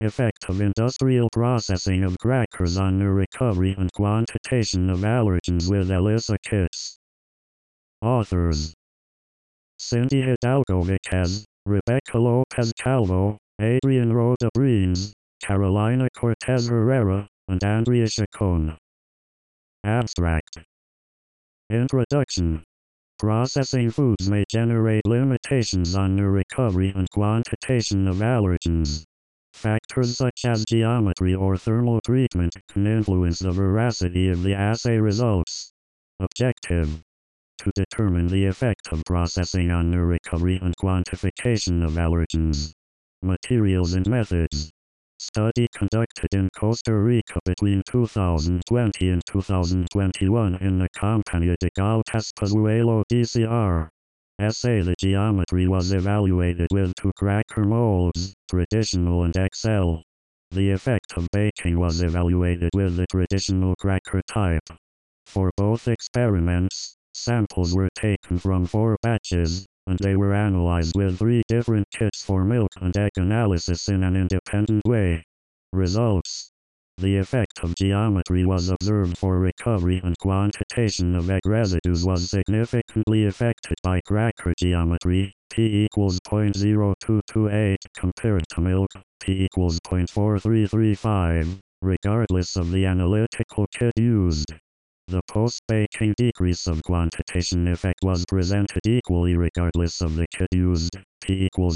Effect of industrial processing of crackers on the recovery and quantitation of allergens with ELISA kits. Authors: Cindy Hidalgo Viquez, Rebecca Lopez Calvo, Adrian Roda Brines, Carolina Cortez Herrera, and Andrea Chacon. Abstract. Introduction. Processing foods may generate limitations on the recovery and quantitation of allergens. Factors such as geometry or thermal treatment can influence the veracity of the assay results. Objective: to determine the effect of processing on the recovery and quantification of allergens. Materials and methods. Study conducted in Costa Rica between 2020 and 2021 in the Compañía de Galtas Pozuelo DCR. Essay: the geometry was evaluated with 2 cracker molds, traditional and XL. The effect of baking was evaluated with the traditional cracker type. For both experiments, samples were taken from 4 batches, and they were analyzed with 3 different kits for milk and egg analysis in an independent way. Results: the effect of geometry was observed for recovery and quantitation of egg residues was significantly affected by cracker geometry, P equals 0.0228 compared to milk, P equals 0.4335, regardless of the analytical kit used. The post-baking decrease of quantitation effect was presented equally regardless of the kit used, P equals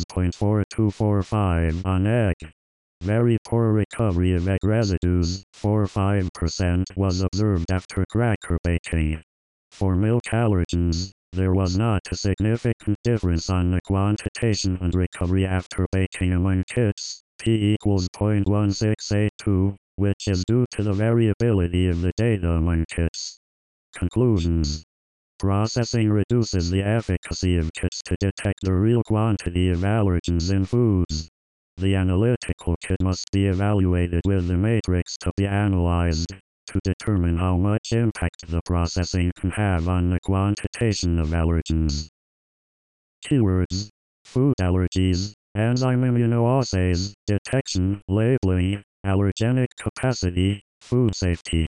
0.4245 on egg. Very poor recovery of egg residues, 4–5%, was observed after cracker baking. For milk allergens, there was not a significant difference on the quantitation and recovery after baking among kits, P equals 0.1682, which is due to the variability of the data among kits. Conclusions. Processing reduces the efficacy of kits to detect the real quantity of allergens in foods. The analytical kit must be evaluated with the matrix to be analyzed, to determine how much impact the processing can have on the quantitation of allergens. Keywords: food allergies, enzyme immunoassays, detection, labeling, allergenic capacity, food safety.